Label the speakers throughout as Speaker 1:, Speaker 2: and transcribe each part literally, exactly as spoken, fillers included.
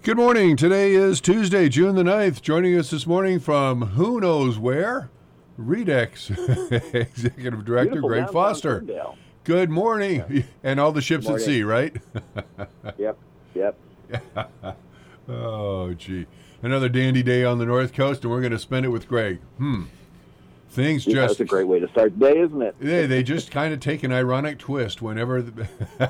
Speaker 1: Good morning. Today is Tuesday, June the ninth. Joining us this morning from who knows where, Redex Executive Director
Speaker 2: Beautiful
Speaker 1: Greg
Speaker 2: downtown
Speaker 1: Foster.
Speaker 2: Ferndale.
Speaker 1: Good morning.
Speaker 2: Yeah.
Speaker 1: And all the ships at sea, right?
Speaker 2: Yep, yep.
Speaker 1: Oh, gee. Another dandy day on the North Coast, and we're going to spend it with Greg. Hmm. Things
Speaker 2: Yeah,
Speaker 1: just...
Speaker 2: that's a great way to start the day, isn't it?
Speaker 1: They, they just kind of take an ironic twist whenever... The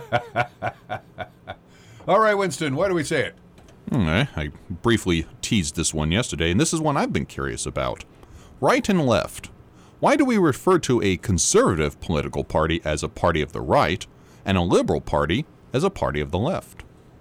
Speaker 1: All right, Winston, why do we say it?
Speaker 3: Okay. I briefly teased this one yesterday, and this is one I've been curious about. Right and left. Why do we refer to a conservative political party as a party of the right and a liberal party as a party of the left?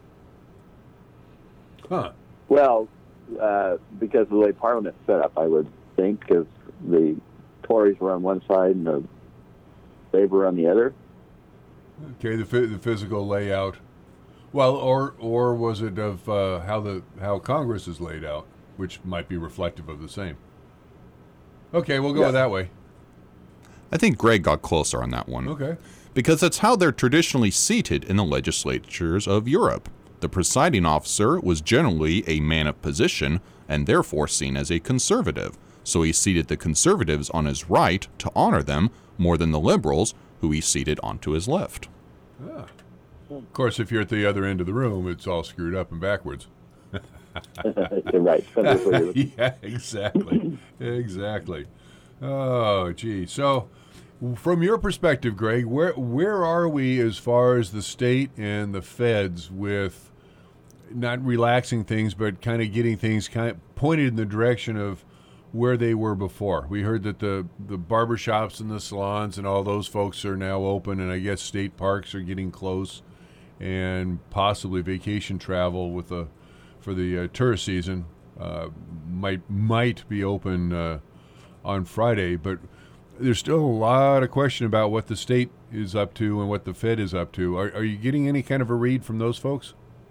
Speaker 1: Huh.
Speaker 2: Well, uh, because of the way Parliament's set up, I would think, because the Tories were on one side and the Labour on the other.
Speaker 1: Okay, the the physical layout. Well, or or was it of uh, how the how Congress is laid out, which might be reflective of the same. Okay, we'll go
Speaker 2: Yeah.
Speaker 1: with that way.
Speaker 3: I think Greg got closer on that one.
Speaker 1: Okay.
Speaker 3: Because that's how they're traditionally seated in the legislatures of Europe. The presiding officer was generally a man of position and therefore seen as a conservative. So he seated the conservatives on his right to honor them more than the liberals, who he seated onto his left.
Speaker 1: Ah. Of course, if you're at the other end of the room, it's all screwed up and backwards.
Speaker 2: You're right. Depends where you're looking.
Speaker 1: Yeah, exactly. Exactly. Oh, gee. So, from your perspective, Greg, where where are we as far as the state and the feds with not relaxing things, but kind of getting things kind of pointed in the direction of where they were before? We heard that the, the barbershops and the salons and all those folks are now open, and I guess state parks are getting close, and possibly vacation travel with the for the uh, tourist season uh, might might be open uh, on Friday, but there's still a lot of question about what the state is up to and what the Fed is up to. Are, are you getting any kind of a read from those folks?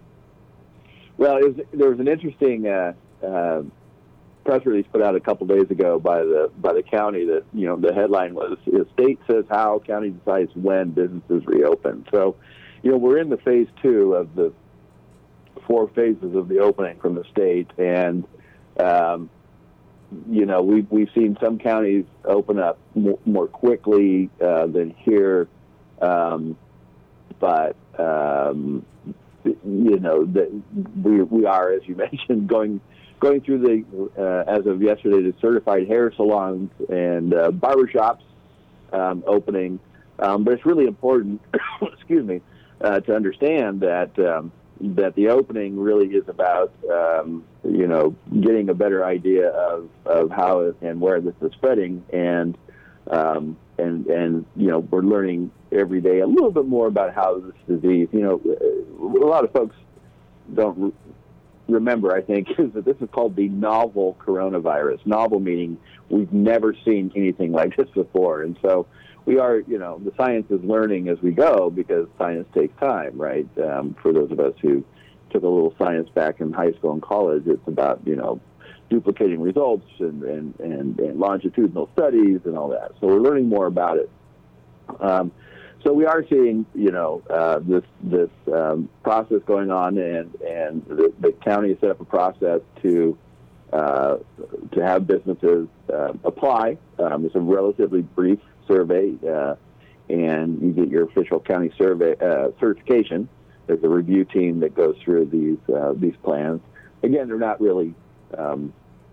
Speaker 2: Well, it was, there was an interesting uh, uh, press release put out a couple days ago by the by the county that, you know, the headline was, "The state says how, county decides when businesses reopen." So, you know, we're in the phase two of the four phases of the opening from the state, and um, you know, we've we've seen some counties open up more, more quickly uh, than here, um, but um, you know, that we we are, as you mentioned, going going through the uh, as of yesterday, the certified hair salons and uh, barbershops um, opening, um, but it's really important, excuse me, uh, to understand that. Um, that the opening really is about, um, you know, getting a better idea of, of how and where this is spreading. And, um, and, and, you know, we're learning every day a little bit more about how this disease, you know, a lot of folks don't re- remember, I think, is that this is called the novel coronavirus. Novel meaning we've never seen anything like this before. And so, we are, you know, the science is learning as we go, because science takes time, right? Um, for those of us who took a little science back in high school and college, it's about, you know, duplicating results and, and, and, and longitudinal studies and all that. So we're learning more about it. Um, so we are seeing, you know, uh, this this um, process going on, and, and the, the county set up a process to uh, to have businesses uh, apply. Um, it's a relatively brief survey, uh, and you get your official county survey uh, certification. There's a review team that goes through these uh, these plans. Again, they're not really, um,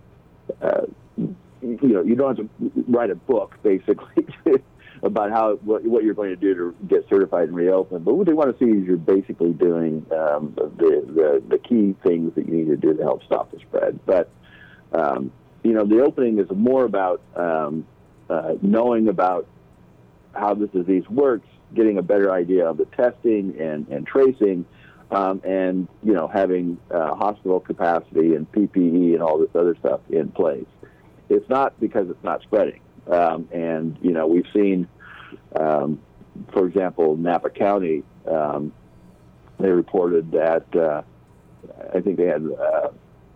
Speaker 2: uh, you know, you don't have to write a book basically about how what, what you're going to do to get certified and reopen. But what they want to see is you're basically doing um, the, the the key things that you need to do to help stop the spread. But um, you know, the opening is more about um, Uh, knowing about how this disease works, getting a better idea of the testing and, and tracing, um, and, you know, having uh, hospital capacity and P P E and all this other stuff in place. It's not because it's not spreading. Um, and, you know, we've seen, um, for example, Napa County, um, they reported that uh, I think they had uh,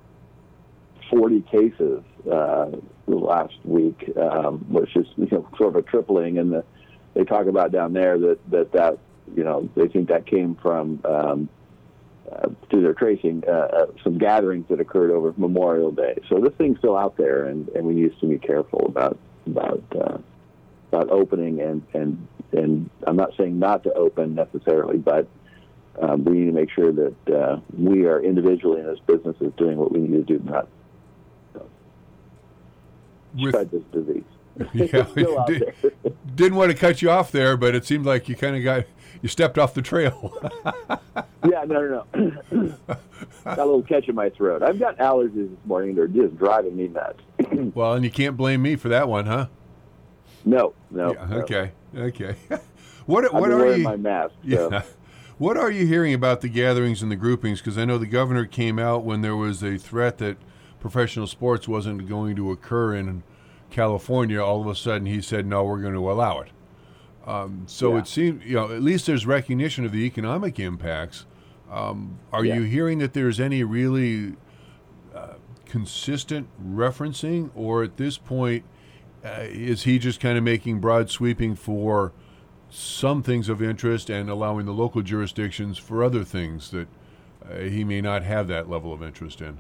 Speaker 2: forty cases uh, last week, um, which is, you know, sort of a tripling. And the, they talk about down there that, that that you know they think that came from um, uh, through their tracing, uh, uh, some gatherings that occurred over Memorial Day. So this thing's still out there, and, and we need to be careful about about uh, about opening. And, and and I'm not saying not to open necessarily, but um, we need to make sure that uh, we are individually and as businesses doing what we need to do not uh, spread this disease.
Speaker 1: Yeah, did, didn't want to cut you off there, but it seemed like you kind of got you stepped off the trail.
Speaker 2: Yeah, no, no, no. Got a little catch in my throat. I've got allergies this morning. They're just driving me nuts.
Speaker 1: Well, and you can't blame me for that one, huh?
Speaker 2: No, no.
Speaker 1: Yeah,
Speaker 2: no.
Speaker 1: okay, okay. What
Speaker 2: I've
Speaker 1: what
Speaker 2: been
Speaker 1: are
Speaker 2: wearing
Speaker 1: you?
Speaker 2: my mask. So.
Speaker 1: Yeah. What are you hearing about the gatherings and the groupings? Because I know the governor came out when there was a threat that professional sports wasn't going to occur in California. All of a sudden, he said, "No, we're going to allow it." Um, so
Speaker 2: Yeah.
Speaker 1: it seems, you know, at least there's recognition of the economic impacts. Um, are
Speaker 2: Yeah.
Speaker 1: you hearing that there's any really uh, consistent referencing, or at this point, uh, is he just kind of making broad sweeping for some things of interest and allowing the local jurisdictions for other things that uh, he may not have that level of interest in?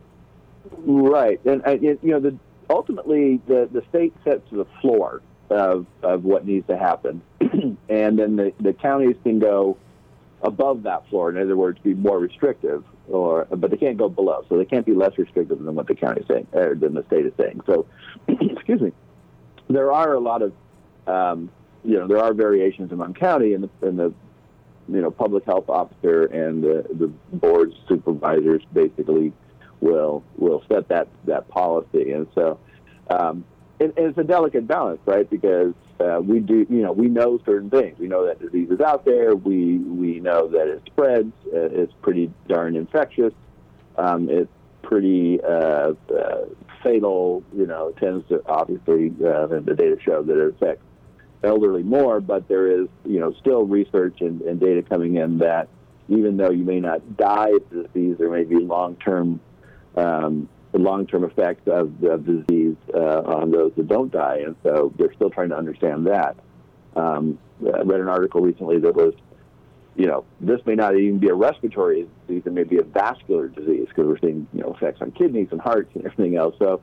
Speaker 2: Right, and uh, it, you know, the, ultimately the the state sets the floor of of what needs to happen, and then the, the counties can go above that floor. In other words, be more restrictive, or but they can't go below. So they can't be less restrictive than what the county is saying, or than the state is saying. So, excuse me, there are a lot of um, you know, there are variations among county, and the, and the you know, public health officer and the, the board supervisors basically will will set that, that policy. And so um, it, it's a delicate balance, right? Because uh, we do, you know, we know certain things. We know that disease is out there. We we know that it spreads. Uh, it's pretty darn infectious. Um, it's pretty uh, uh, fatal. You know, it tends to obviously, uh, and the data show that it affects elderly more, but there is, you know, still research and, and data coming in that even though you may not die of the disease, there may be long-term um, long-term effects of the disease uh, on those that don't die, and so they're still trying to understand that. Um, I read an article recently that was, you know, this may not even be a respiratory disease, it may be a vascular disease because we're seeing, you know, effects on kidneys and hearts and everything else. So,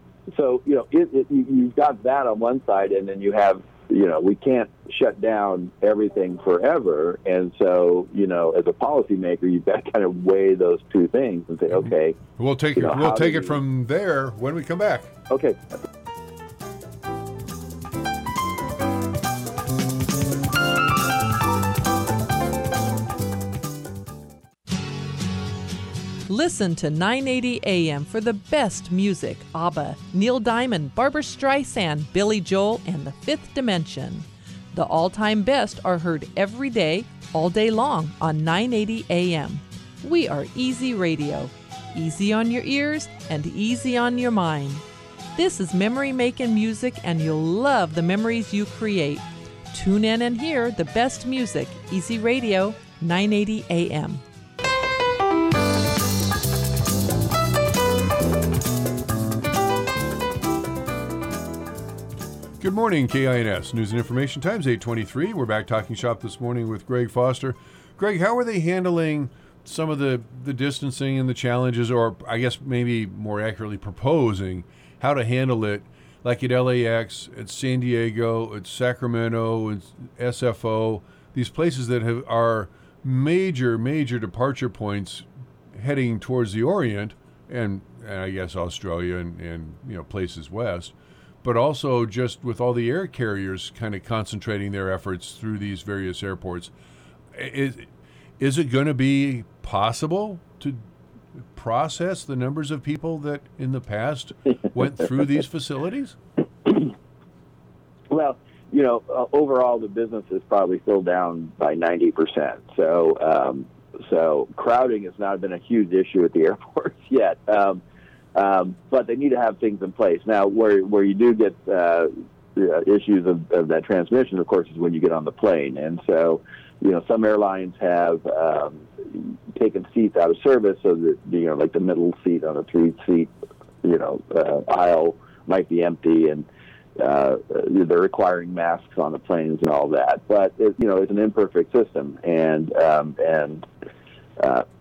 Speaker 2: so you know, it, it, you've got that on one side, and then you have, you know, we can't shut down everything forever. And so, you know, as a policymaker, you've got to kind of weigh those two things and say, okay.
Speaker 1: We'll take
Speaker 2: you
Speaker 1: it.
Speaker 2: know,
Speaker 1: We'll
Speaker 2: how
Speaker 1: take
Speaker 2: do
Speaker 1: it
Speaker 2: we-
Speaker 1: from there when we come back.
Speaker 2: Okay.
Speaker 4: Listen to nine eighty A M for the best music. ABBA, Neil Diamond, Barbra Streisand, Billy Joel, and The Fifth Dimension. The all-time best are heard every day, all day long on nine eighty A M. We are Easy Radio. Easy on your ears and easy on your mind. This is memory-making music, and you'll love the memories you create. Tune in and hear the best music. Easy Radio, nine eighty A M.
Speaker 1: Good morning, K I N S News and Information Times, eight twenty-three. We're back talking shop this morning with Greg Foster. Greg, how are they handling some of the, the distancing and the challenges, or I guess maybe more accurately proposing how to handle it, like at L A X, at San Diego, at Sacramento, at S F O, these places that have, are major, major departure points heading towards the Orient, and, and I guess Australia and, and you know places west, but also just with all the air carriers kind of concentrating their efforts through these various airports. Is, is it going to be possible to process the numbers of people that in the past went through these facilities?
Speaker 2: Well, you know, uh, overall the business is probably still down by ninety percent. So, um, so crowding has not been a huge issue at the airports yet. Um, Um, but they need to have things in place. Now, where where you do get uh, issues of, of that transmission, of course, is when you get on the plane. And so, you know, some airlines have um, taken seats out of service so that, you know, like the middle seat on a three-seat, you know, uh, aisle might be empty, and uh, they're requiring masks on the planes and all that. But, it, you know, it's an imperfect system. And, um, and uh,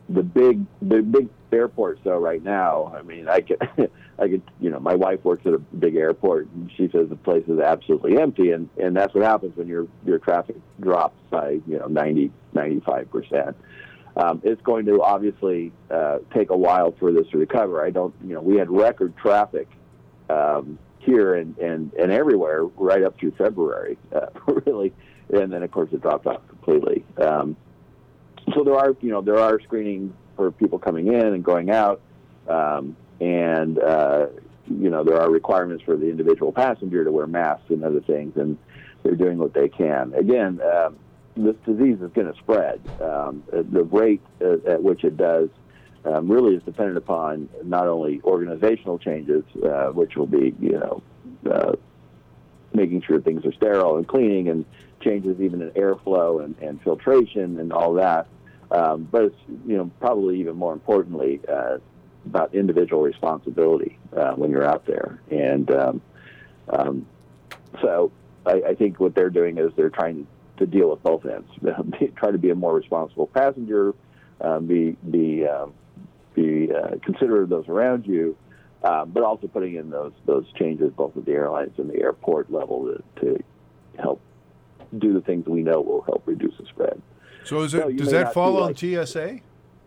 Speaker 2: the big the big airports though right now, I mean, I could I could you know, my wife works at a big airport and she says the place is absolutely empty, and, and that's what happens when your your traffic drops by, you know, ninety, ninety-five percent. Um, it's going to obviously uh, take a while for this to recover. I don't, you know, we had record traffic um, here and, and, and everywhere right up through February, uh, really, and then of course it dropped off completely. Um, so there are, you know, there are screenings for people coming in and going out, um, and uh, you know, there are requirements for the individual passenger to wear masks and other things, and they're doing what they can. Again. Um, This disease is going to spread. Um, the rate at which it does um, really is dependent upon not only organizational changes, uh, which will be, you know, uh, making sure things are sterile and cleaning, and changes even in airflow and, and filtration and all that. Um, but it's, you know, probably even more importantly uh, about individual responsibility uh, when you're out there. And um, um, so I, I think what they're doing is they're trying to to deal with both ends. Try to be a more responsible passenger, uh, be be um, be uh, considerate of those around you, uh, but also putting in those those changes both at the airlines and the airport level to, to help do the things we know will help reduce the spread.
Speaker 1: So is it
Speaker 2: so
Speaker 1: does that fall on
Speaker 2: like,
Speaker 1: T S A?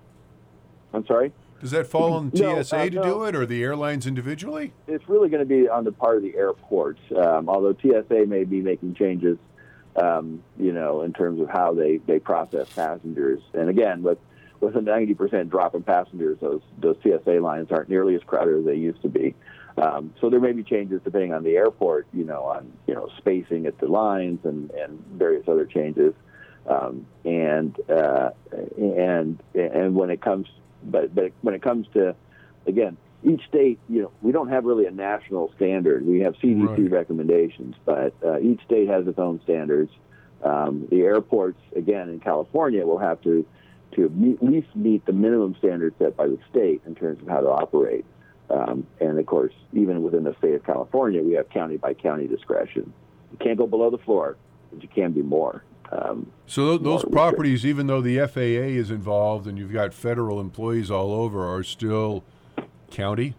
Speaker 2: I'm sorry?
Speaker 1: Does that fall on T S A
Speaker 2: no, uh,
Speaker 1: to
Speaker 2: no.
Speaker 1: do it, or the airlines individually?
Speaker 2: It's really going to be on the part of the airports, um, although T S A may be making changes, Um, you know, in terms of how they, they process passengers. And again, with with a ninety percent drop in passengers, those those T S A lines aren't nearly as crowded as they used to be. Um, so there may be changes depending on the airport, you know, on, you know, spacing at the lines and, and various other changes. Um, and uh, and and when it comes, but but when it comes to, again, each state, you know, we don't have really a national standard. We have C D C
Speaker 1: Right.
Speaker 2: recommendations, but uh, each state has its own standards. Um, the airports, again, in California, will have to to meet, at least meet the minimum standards set by the state in terms of how to operate. Um, and of course, even within the state of California, we have county by county discretion. You can't go below the floor, but you can be more. Um,
Speaker 1: So th- those
Speaker 2: more
Speaker 1: properties, even though the F A A is involved and you've got federal employees all over, are still county?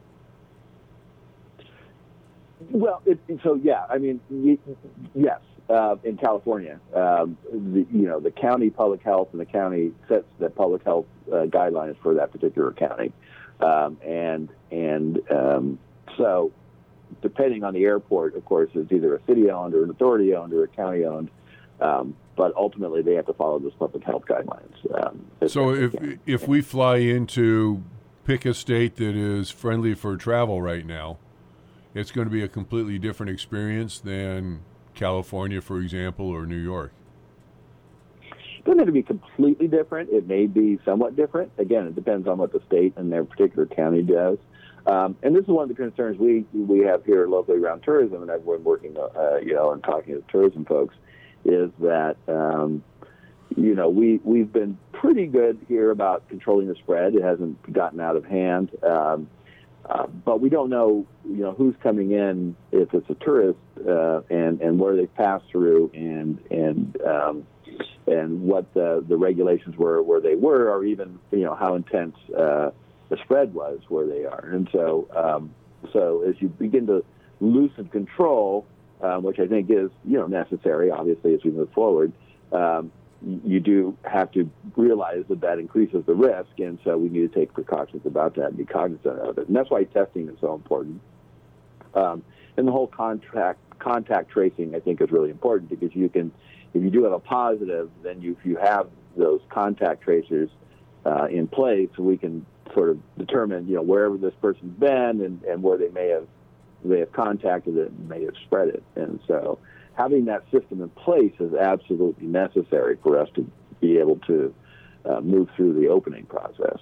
Speaker 2: Well, it, so yeah, I mean, y- yes, uh, in California, um, the, you know, the county public health and the county sets the public health uh, guidelines for that particular county, um, and and um, so depending on the airport, of course, it's either a city-owned or an authority-owned or a county-owned, um, but ultimately they have to follow those public health guidelines. Um,
Speaker 1: So if if we fly into pick a state that is friendly for travel right now, it's going to be a completely different experience than California, for example, or New York.
Speaker 2: It doesn't have to be completely different. It may be somewhat different. Again, it depends on what the state and their particular county does. Um, and this is one of the concerns we we have here locally around tourism, and I've been working, uh, you know, and talking to tourism folks, is that um, you know we we've been pretty good here about controlling the spread. It hasn't gotten out of hand, um, uh, but we don't know, you know, who's coming in if it's a tourist uh, and and where they pass through and and um, and what the the regulations were where they were, or even, you know, how intense Uh, the spread was where they are. And so um, so as you begin to loosen control, um, which I think is, you know, necessary, obviously, as we move forward, um, you do have to realize that that increases the risk, and so we need to take precautions about that and be cognizant of it. And that's why testing is so important. Um, and the whole contact, contact tracing, I think, is really important, because you can, if you do have a positive, then you, if you have those contact tracers uh, in place, we can sort of determine, you know, wherever this person's been and, and where they may have they have contacted it and may have spread it. And so having that system in place is absolutely necessary for us to be able to uh, move through the opening process.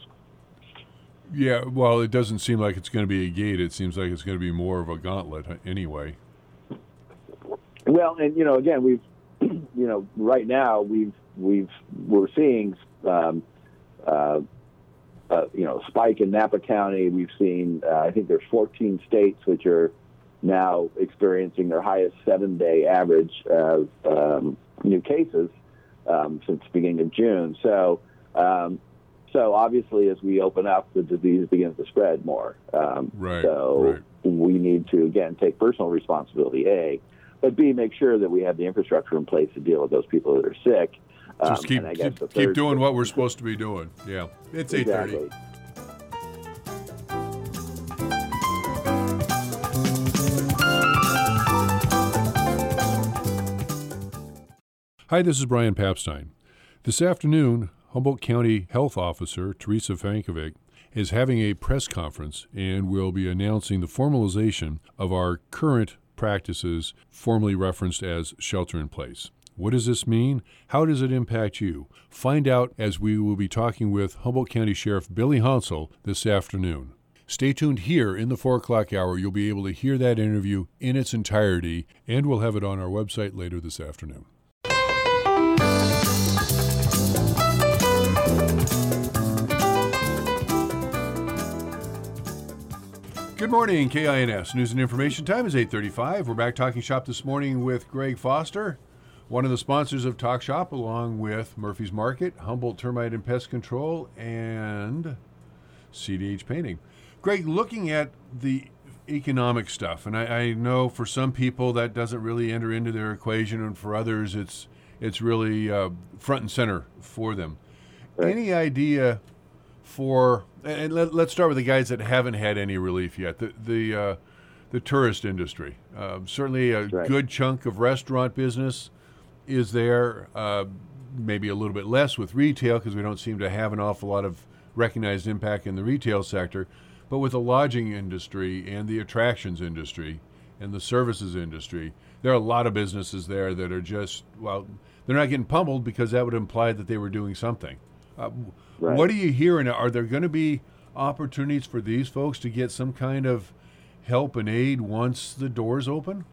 Speaker 1: Yeah, well, it doesn't seem like it's going to be a gate. It seems like it's going to be more of a gauntlet anyway.
Speaker 2: Well, and, you know, again, we've, you know, right now we've, we've, we're seeing, um, uh, Uh, you know, spike in Napa County. We've seen, uh, I think there's fourteen states which are now experiencing their highest seven-day average of um, new cases um, since the beginning of June. So, um, so obviously, as we open up, the disease begins to spread more. Um,
Speaker 1: right.
Speaker 2: So
Speaker 1: right.
Speaker 2: we need to, again, take personal responsibility, A, but B, make sure that we have the infrastructure in place to deal with those people that are sick.
Speaker 1: Just
Speaker 2: Um,
Speaker 1: keep
Speaker 2: and I guess
Speaker 1: keep,
Speaker 2: the
Speaker 1: keep
Speaker 2: third-
Speaker 1: doing what we're supposed to be doing. Yeah. It's eight thirty.
Speaker 2: Exactly.
Speaker 1: Hi, this is Brian Papstein. This afternoon, Humboldt County Health Officer Teresa Vankovic is having a press conference and will be announcing the formalization of our current practices, formerly referenced as shelter in place. What does this mean? How does it impact you? Find out as we will be talking with Humboldt County Sheriff Billy Honsel this afternoon. Stay tuned here in the four o'clock hour. You'll be able to hear that interview in its entirety, and we'll have it on our website later this afternoon. Good morning, K I N S. News and information time is eight thirty-five. We're back talking shop this morning with Greg Foster, one of the sponsors of Talk Shop, along with Murphy's Market, Humboldt Termite and Pest Control, and C D H Painting. Greg, looking at the economic stuff, and I, I know for some people that doesn't really enter into their equation, and for others it's it's really uh, front and center for them.
Speaker 2: Right.
Speaker 1: Any idea for, and let, let's start with the guys that haven't had any relief yet, the the, uh, the tourist industry. Uh, certainly a
Speaker 2: Right.
Speaker 1: good chunk of restaurant business is there, uh, maybe a little bit less with retail because we don't seem to have an awful lot of recognized impact in the retail sector, but with the lodging industry and the attractions industry and the services industry, there are a lot of businesses there that are just, well, they're not getting pummeled because that would imply that they were doing something. Uh,
Speaker 2: Right.
Speaker 1: What are you hearing? Are there going to be opportunities for these folks to get some kind of help and aid once the doors open?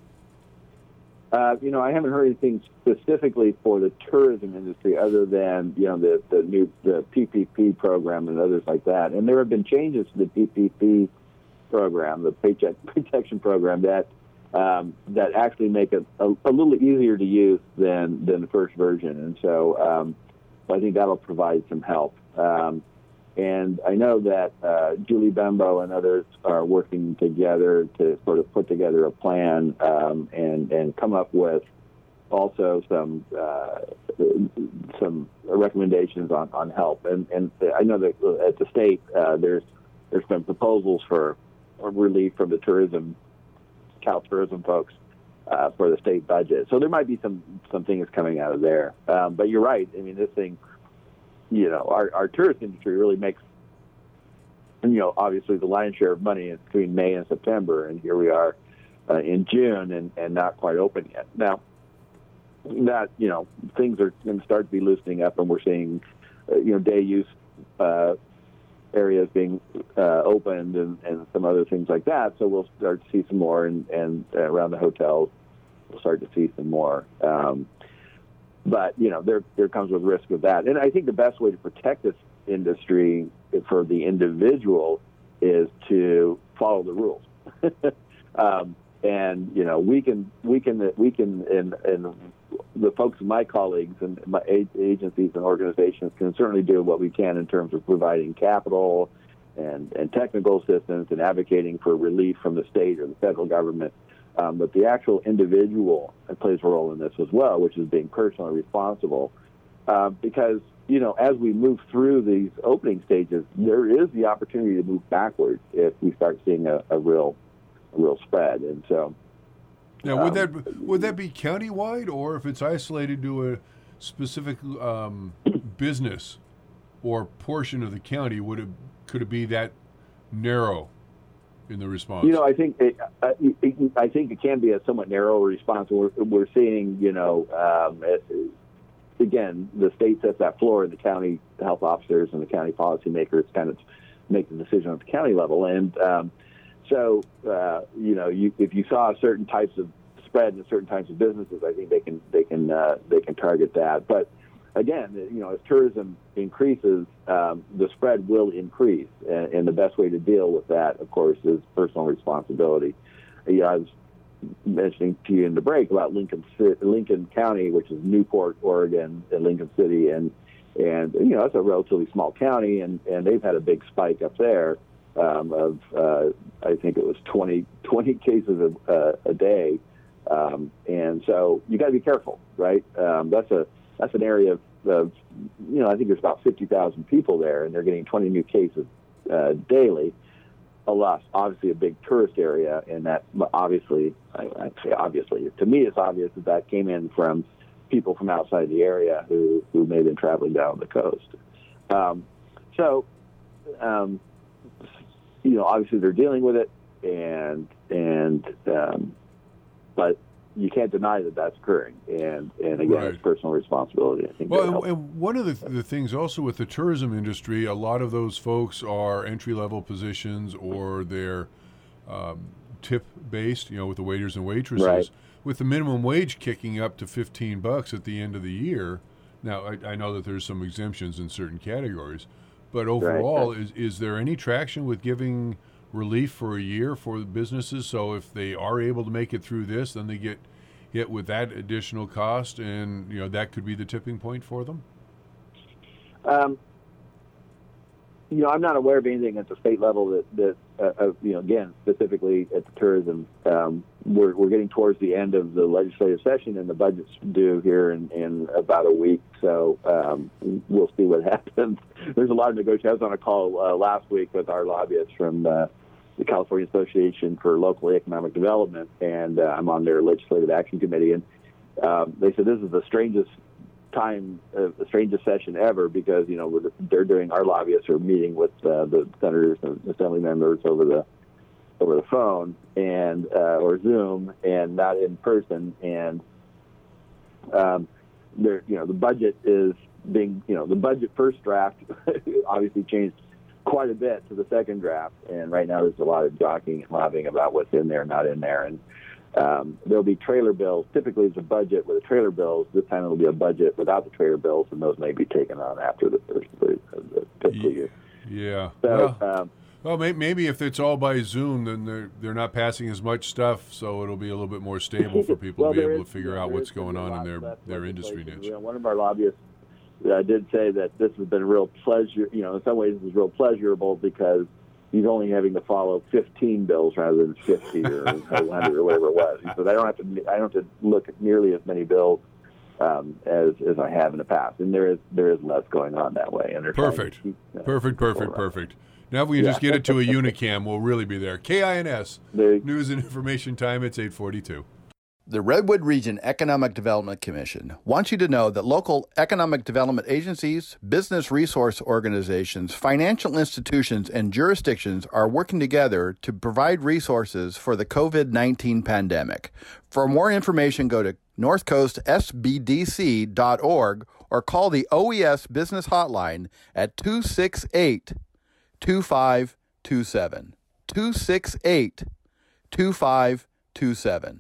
Speaker 2: Uh, you know, I haven't heard anything specifically for the tourism industry other than, you know, the, the new the P P P program and others like that. And there have been changes to the P P P program, the Paycheck Protection Program, that um, that actually make it a, a little easier to use than, than the first version. And so um, I think that'll provide some help. Um, and I know that uh, Julie Bembo and others are working together to sort of put together a plan um, and, and come up with also some uh, some recommendations on, on help. And, and I know that at the state, uh, there's there's been proposals for relief from the tourism, Cal Tourism folks uh, for the state budget. So there might be some, some things coming out of there. Um, but you're right. I mean, this thing, you know, our, our tourist industry really makes, you know, obviously the lion's share of money is between May and September, and here we are uh, in June and, and not quite open yet. Now, that, you know, things are going to start to be loosening up, and we're seeing, uh, you know, day use uh, areas being uh, opened and, and some other things like that. So we'll start to see some more, and, and uh, around the hotels, we'll start to see some more. Um, but, you know, there there comes with risk of that. And I think the best way to protect this industry for the individual is to follow the rules. um, and, you know, we can, we can, we can, and, and the folks, my colleagues and my agencies and organizations can certainly do what we can in terms of providing capital and, and technical assistance and advocating for relief from the state or the federal government. Um, but the actual individual plays a role in this as well, which is being personally responsible. Uh, because, you know, as we move through these opening stages, there is the opportunity to move backwards if we start seeing a, a real, a real spread. And so,
Speaker 1: now, would
Speaker 2: um,
Speaker 1: that would that be countywide, or if it's isolated to a specific um, business or portion of the county, would it could it be that narrow in the response?
Speaker 2: You know, I think it, I, it, I think it can be a somewhat narrow response. We're, we're seeing, you know, um, it, again, the state sets that floor, and the county health officers and the county policymakers kind of make the decision at the county level. And um, so, uh, you know, you, if you saw certain types of spread in certain types of businesses, I think they can they can uh, they can target that. But again, you know, as tourism increases, um, the spread will increase, and, and the best way to deal with that, of course, is personal responsibility. You know, I was mentioning to you in the break about Lincoln Lincoln County, which is Newport, Oregon, and Lincoln City, and And, you know, it's a relatively small county, and, and they've had a big spike up there um, of, uh, I think it was twenty, twenty cases a, uh, a day. Um, and so you got to be careful, right? Um, that's a that's an area of, of, you know, I think there's about fifty thousand people there, and they're getting twenty new cases uh, daily. A lot, obviously a big tourist area, and that obviously, I, I say obviously, to me it's obvious that that came in from people from outside the area who, who may have been traveling down the coast. Um, so, um, you know, obviously they're dealing with it, and and um, but you can't deny that that's occurring, and and again,
Speaker 1: Right.
Speaker 2: it's personal responsibility. I think.
Speaker 1: Well,
Speaker 2: that
Speaker 1: and,
Speaker 2: helps.
Speaker 1: and one of the, the things also with the tourism industry, a lot of those folks are entry-level positions, or they're um, tip-based, you know, with the waiters and waitresses.
Speaker 2: Right.
Speaker 1: With the minimum wage kicking up to fifteen bucks at the end of the year. Now, I, I know that there's some exemptions in certain categories, but overall,
Speaker 2: Right.
Speaker 1: is is there any traction with giving relief for a year for the businesses? So if they are able to make it through this, then they get hit with that additional cost, and you know that could be the tipping point for them.
Speaker 2: Um, you know, I'm not aware of anything at the state level that, that uh, uh, you know, again, specifically at the tourism. Um, we're, we're getting towards the end of the legislative session, and the budget's due here in, in about a week. So um, we'll see what happens. There's a lot of negotiation. I was on a call uh, last week with our lobbyists from uh, the California Association for Local Economic Development, and uh, I'm on their Legislative Action Committee. And um, they said this is the strangest time, uh, the strangest session ever, because you know we're, they're doing, our lobbyists are meeting with uh, the senators and assembly members over the over the phone and uh, or Zoom, and not in person. And um, there, you know, the budget is being, you know, the budget first draft obviously changed quite a bit to the second draft, and right now there's a lot of jockeying and lobbying about what's in there, not in there, and um, there'll be trailer bills. Typically, it's a budget with the trailer bills. This time it'll be a budget without the trailer bills, and those may be taken on after the first of the fiscal year.
Speaker 1: Yeah.
Speaker 2: So,
Speaker 1: well,
Speaker 2: um,
Speaker 1: well, may, maybe if it's all by Zoom, then they're they're not passing as much stuff, so it'll be a little bit more stable for people
Speaker 2: well,
Speaker 1: to be
Speaker 2: there
Speaker 1: able
Speaker 2: is-
Speaker 1: to figure
Speaker 2: yeah,
Speaker 1: out
Speaker 2: there
Speaker 1: what's
Speaker 2: is gonna
Speaker 1: going
Speaker 2: be a
Speaker 1: on in
Speaker 2: lot
Speaker 1: their
Speaker 2: less
Speaker 1: their industry
Speaker 2: legislation.
Speaker 1: niche.
Speaker 2: You know, one of our lobbyists uh, did say that this has been a real pleasure. You know, in some ways, it was real pleasurable because he's only having to follow fifteen bills rather than fifty or one hundred or whatever it was. He said, I don't have to. I don't have to look at nearly as many bills um, as as I have in the past, and there is there is less going on that way. And they're trying to
Speaker 1: Perfect.
Speaker 2: keep, uh,
Speaker 1: Perfect, perfect,
Speaker 2: people around.
Speaker 1: perfect. Now if we can just
Speaker 2: Yeah.
Speaker 1: get it to a unicam, we'll really be there. K I N S,
Speaker 2: There-
Speaker 1: News and Information Time, it's eight forty-two.
Speaker 5: The Redwood Region Economic Development Commission wants you to know that local economic development agencies, business resource organizations, financial institutions, and jurisdictions are working together to provide resources for the covid nineteen pandemic. For more information, go to north coast s b d c dot org or call the O E S Business Hotline at two six eight, two five two seven. two six eight, two five two seven.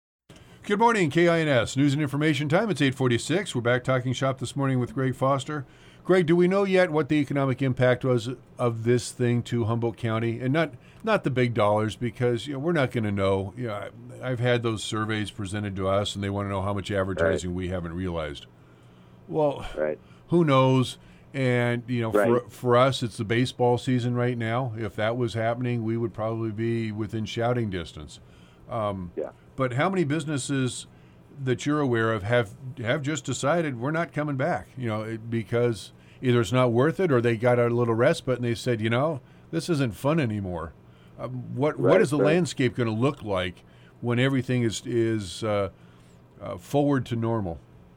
Speaker 1: Good morning, K I N S, News and Information Time. It's eight forty-six. We're back talking shop this morning with Greg Foster. Greg, do we know yet what the economic impact was of this thing to Humboldt County? And not not the big dollars, because you know, we're not going to know. You know, I've had those surveys presented to us, and they want to know how much advertising
Speaker 2: Right.
Speaker 1: we haven't realized. Well,
Speaker 2: Right.
Speaker 1: who knows? And, you know, for,
Speaker 2: Right.
Speaker 1: for us, it's the baseball season right now. If that was happening, we would probably be within shouting distance. Um,
Speaker 2: Yeah.
Speaker 1: But how many businesses that you're aware of have have just decided we're not coming back? You know, it, because either it's not worth it, or they got a little respite and they said, you know, this isn't fun anymore. Um, what what
Speaker 2: Right,
Speaker 1: is the
Speaker 2: right.
Speaker 1: landscape going to look like when everything is is uh, uh, forward to normal?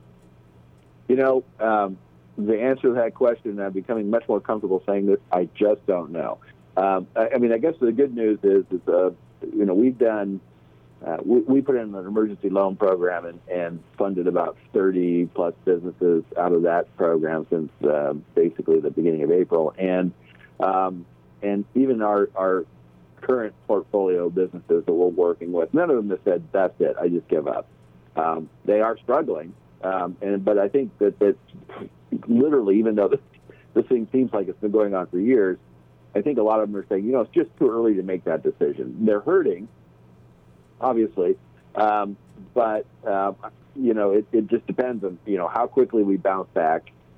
Speaker 2: You know, um, the answer to that question, I'm becoming much more comfortable saying this, I just don't know. Um, I, I mean, I guess the good news is, is uh, you know, we've done, uh, we, we put in an emergency loan program and, and funded about thirty plus businesses out of that program since uh, basically the beginning of April. And um, and even our, our current portfolio of businesses that we're working with, none of them have said, that's it, I just give up. Um, they are struggling. Um, and but I think that that literally, even though this, this thing seems like it's been going on for years, I think a lot of them are saying, you know, it's just too early to make that decision. They're hurting, obviously, um, but uh, you know, it, it just depends on you know how quickly we bounce back,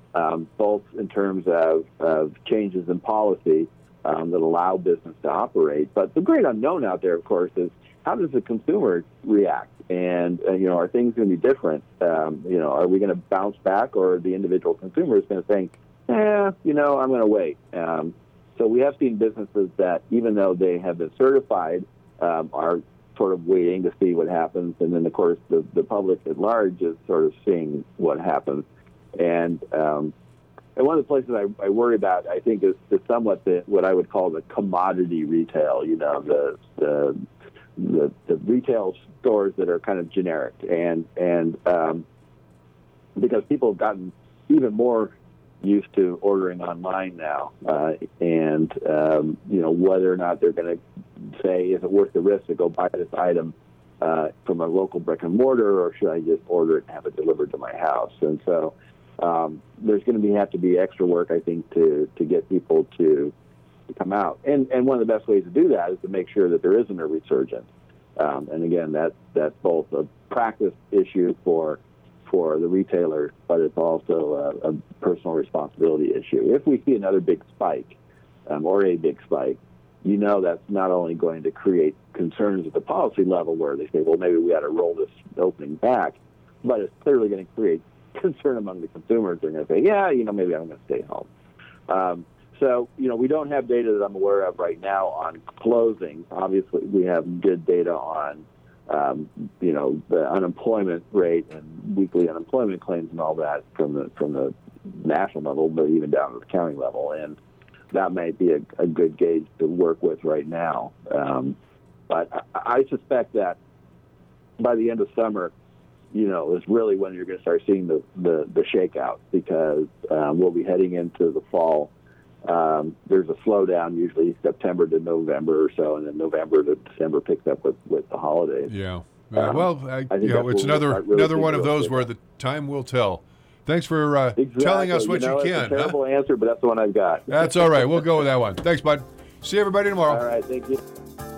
Speaker 2: um, both in terms of, of changes in policy um, that allow business to operate. But the great unknown out there, of course, is how does the consumer react? And, uh, you know, are things going to be different? Um, you know, are we going to bounce back, or the individual consumer is going to think, eh, you know, I'm going to wait. Um, so we have seen businesses that, even though they have been certified, um, are sort of waiting to see what happens. And then, of course, the, the public at large is sort of seeing what happens. And um, and one of the places I, I worry about, I think, is, is somewhat the, what I would call the commodity retail, you know, the the the, the retail stores that are kind of generic. And, and um, because people have gotten even more used to ordering online now, uh, and, um, you know, whether or not they're going to say, is it worth the risk to go buy this item uh, from a local brick and mortar, or should I just order it and have it delivered to my house? And so um, there's going to be have to be extra work, I think, to, to get people to, to come out. And, and one of the best ways to do that is to make sure that there isn't a resurgence. Um, and again, that, that's both a practice issue for for the retailer, but it's also a, a personal responsibility issue. If we see another big spike, um, or a big spike, you know that's not only going to create concerns at the policy level where they say, well, maybe we ought to roll this opening back, but it's clearly going to create concern among the consumers. They're going to say, yeah, you know, maybe I'm going to stay home. Um, so, you know, we don't have data that I'm aware of right now on closings. Obviously, we have good data on Um, you know, the unemployment rate and weekly unemployment claims and all that from the from the national level, but even down to the county level, and that might be a, a good gauge to work with right now. Um, but I, I suspect that by the end of summer, you know, is really when you're going to start seeing the the, the shakeout, because um, we'll be heading into the fall. Um, there's a slowdown usually September to November or so, and then November to December picks up with, with the holidays.
Speaker 1: Yeah. Uh,
Speaker 2: Um,
Speaker 1: well, I,
Speaker 2: I think
Speaker 1: you know,
Speaker 2: that's
Speaker 1: it's
Speaker 2: what we'll
Speaker 1: another
Speaker 2: start really
Speaker 1: another one
Speaker 2: seeing
Speaker 1: of
Speaker 2: real
Speaker 1: those
Speaker 2: good.
Speaker 1: where the time will tell. Thanks for uh,
Speaker 2: Exactly.
Speaker 1: telling us what
Speaker 2: you, know,
Speaker 1: you
Speaker 2: it's
Speaker 1: can.
Speaker 2: a terrible
Speaker 1: huh?
Speaker 2: answer, but that's the one I've got.
Speaker 1: That's all right. We'll go with that one. Thanks, bud. See everybody tomorrow.
Speaker 2: All right. Thank you.